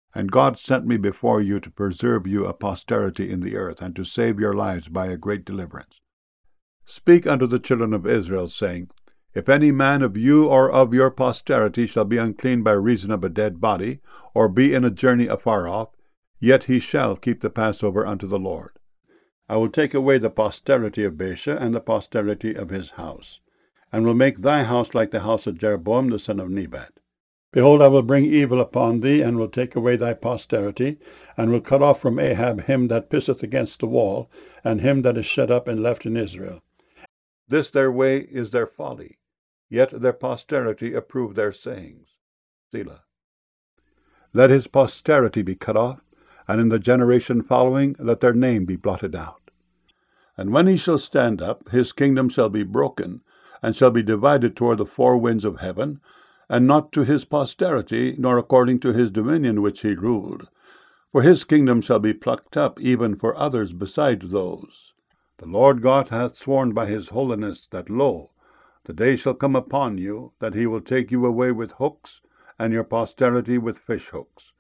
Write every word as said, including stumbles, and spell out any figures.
And God sent me before you to preserve you a posterity in the earth, and to save your lives by a great deliverance. Speak unto the children of Israel, saying, If any man of you or of your posterity shall be unclean by reason of a dead body, or be in a journey afar off, yet he shall keep the Passover unto the Lord. I will take away the posterity of Baasha and the posterity of his house, and will make thy house like the house of Jeroboam the son of Nebat. Behold, I will bring evil upon thee, and will take away thy posterity, and will cut off from Ahab him that pisseth against the wall, and him that is shut up and left in Israel. This their way is their folly, yet their posterity approve their sayings. Selah. Let his posterity be cut off, and in the generation following let their name be blotted out. And when he shall stand up, his kingdom shall be broken, and shall be divided toward the four winds of heaven, and not to his posterity, nor according to his dominion which he ruled. For his kingdom shall be plucked up, even for others beside those. The Lord God hath sworn by his holiness that, lo, the day shall come upon you, that he will take you away with hooks, and your posterity with fish hooks.